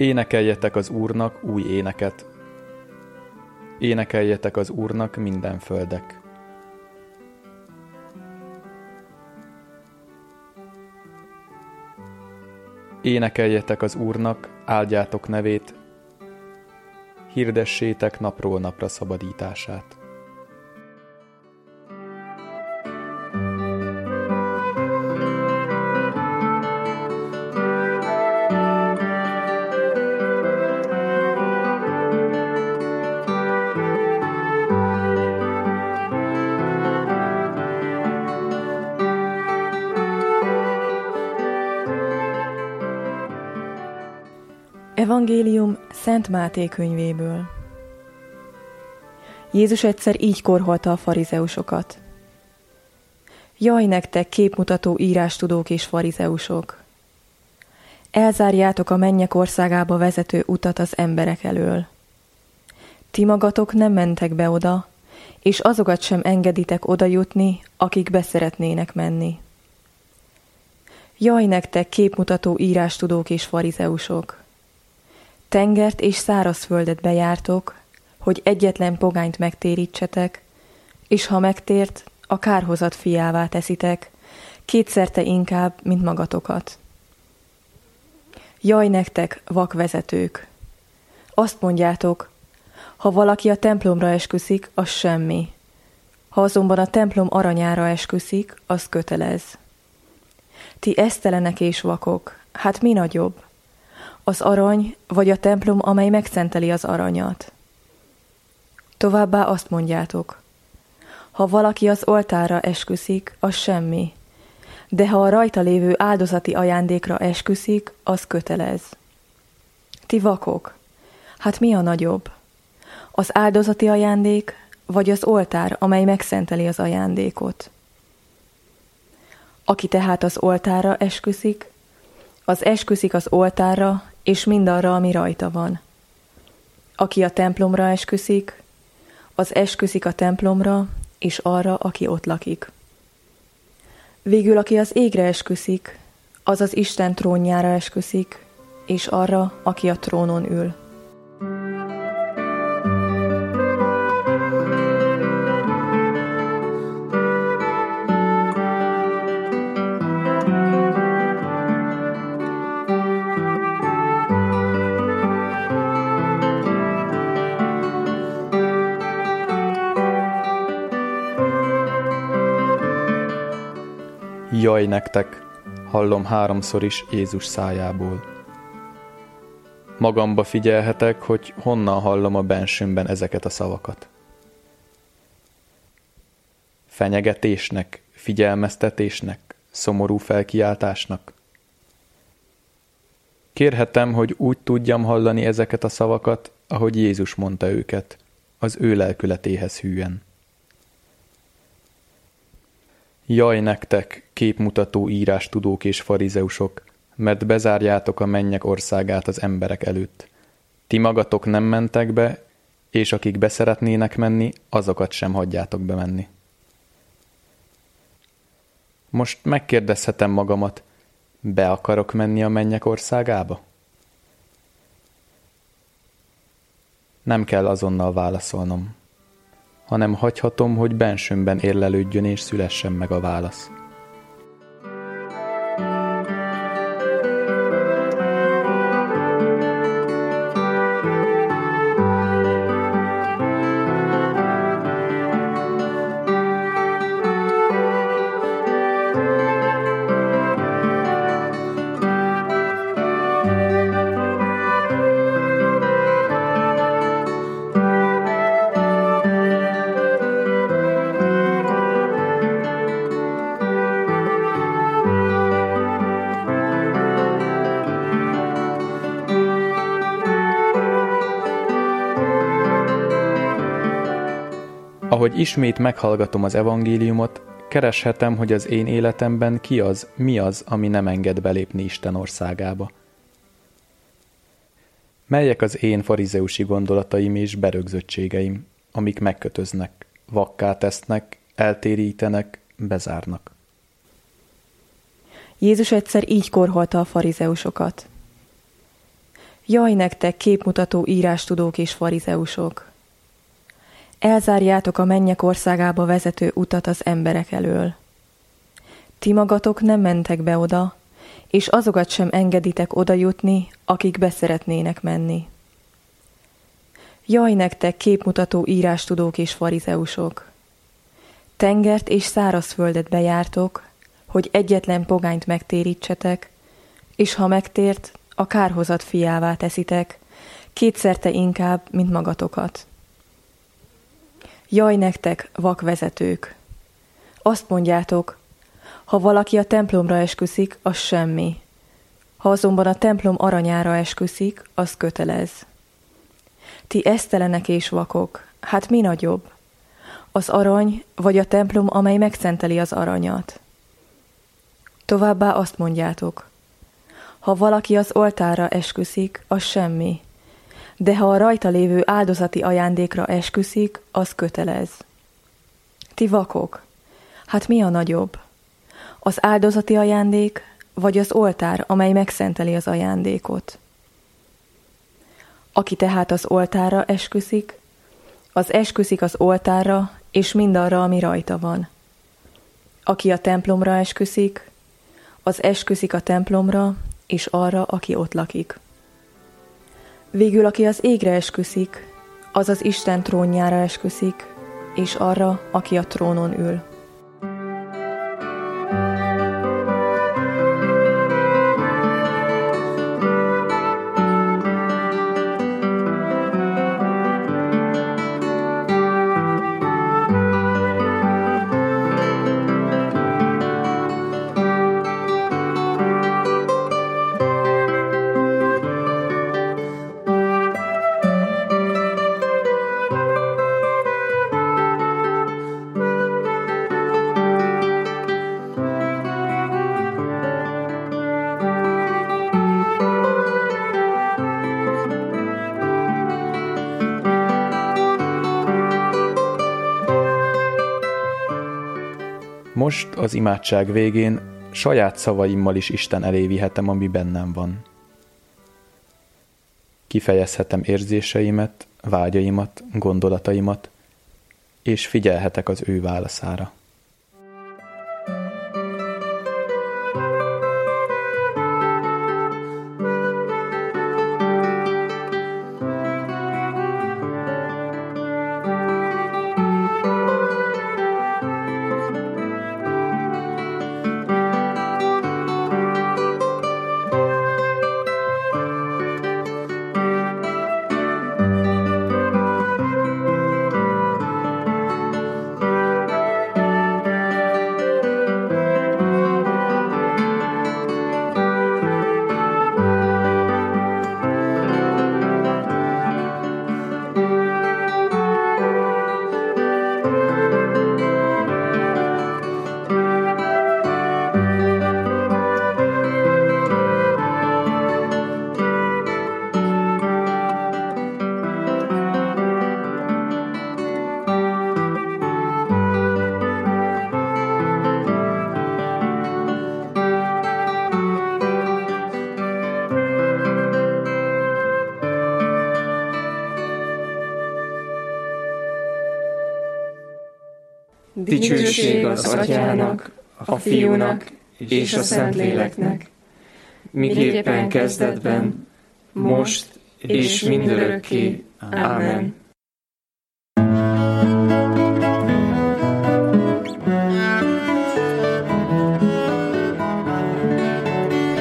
Énekeljetek az Úrnak új éneket. Énekeljetek az Úrnak minden földek. Énekeljetek az Úrnak, áldjátok nevét, hirdessétek napról napra szabadítását. Evangélium Szent Máté könyvéből. Jézus egyszer így korholta a farizeusokat. Jaj nektek, képmutató írástudók és farizeusok! Elzárjátok a mennyek országába vezető utat az emberek elől. Ti magatok nem mentek be oda, és azokat sem engeditek oda jutni, akik beszeretnének menni. Jaj nektek, képmutató írástudók és farizeusok! Tengert és szárazföldet bejártok, hogy egyetlen pogányt megtérítsetek, és ha megtért, a kárhozat fiává teszitek, kétszerte inkább, mint magatokat. Jaj nektek, vakvezetők! Azt mondjátok, ha valaki a templomra esküszik, az semmi. Ha azonban a templom aranyára esküszik, az kötelez. Ti esztelenek és vakok, hát mi nagyobb? Az arany, vagy a templom, amely megszenteli az aranyat. Továbbá azt mondjátok, ha valaki az oltárra esküszik, az semmi, de ha a rajta lévő áldozati ajándékra esküszik, az kötelez. Ti vakok, hát mi a nagyobb? Az áldozati ajándék, vagy az oltár, amely megszenteli az ajándékot? Aki tehát az oltárra esküszik, az esküszik az oltárra, és mindarra, ami rajta van. Aki a templomra esküszik, az esküszik a templomra, és arra, aki ott lakik. Végül, aki az égre esküszik, az az Isten trónjára esküszik, és arra, aki a trónon ül. Jaj nektek, hallom háromszor is Jézus szájából. Magamba figyelhetek, hogy honnan hallom a bensőmben ezeket a szavakat. Fenyegetésnek, figyelmeztetésnek, szomorú felkiáltásnak. Kérhetem, hogy úgy tudjam hallani ezeket a szavakat, ahogy Jézus mondta őket, az ő lelkületéhez hűen. Jaj nektek, képmutató írástudók és farizeusok, mert bezárjátok a mennyek országát az emberek előtt. Ti magatok nem mentek be, és akik beszeretnének menni, azokat sem hagyjátok bemenni. Most megkérdezhetem magamat, be akarok menni a mennyek országába? Nem kell azonnal válaszolnom, hanem hagyhatom, hogy bensőmben érlelődjön és szülessen meg a válasz. Ahogy ismét meghallgatom az evangéliumot, kereshetem, hogy az én életemben mi az, ami nem enged belépni Isten országába. Melyek az én farizeusi gondolataim és berögzöttségeim, amik megkötöznek, vakká tesznek, eltérítenek, bezárnak. Jézus egyszer így korholta a farizeusokat. Jaj nektek, képmutató írástudók és farizeusok! Elzárjátok a mennyek országába vezető utat az emberek elől. Ti magatok nem mentek be oda, és azokat sem engeditek oda jutni, akik beszeretnének menni. Jaj nektek, képmutató írástudók és farizeusok! Tengert és szárazföldet bejártok, hogy egyetlen pogányt megtérítsetek, és ha megtért, a kárhozat fiává teszitek, kétszerte inkább, mint magatokat. Jaj nektek, vakvezetők! Azt mondjátok, ha valaki a templomra esküszik, az semmi. Ha azonban a templom aranyára esküszik, az kötelez. Ti esztelenek és vakok, hát mi nagyobb? Az arany, vagy a templom, amely megszenteli az aranyat? Továbbá azt mondjátok, ha valaki az oltárra esküszik, az semmi, de ha a rajta lévő áldozati ajándékra esküszik, az kötelez. Ti vakok, hát mi a nagyobb? Az áldozati ajándék, vagy az oltár, amely megszenteli az ajándékot? Aki tehát az oltárra esküszik, az esküszik az oltárra, és mindarra, ami rajta van. Aki a templomra esküszik, az esküszik a templomra, és arra, aki ott lakik. Végül, aki az égre esküszik, az az Isten trónjára esküszik, és arra, aki a trónon ül. Most az imádság végén saját szavaimmal is Isten elé vihetem, ami bennem van. Kifejezhetem érzéseimet, vágyaimat, gondolataimat, és figyelhetek az ő válaszára. Dicsőség az Atyának, a Fiúnak és a Szentléleknek, miképpen kezdetben, most és mindörökké. Ámen.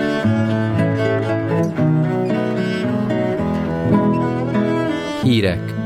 Hírek.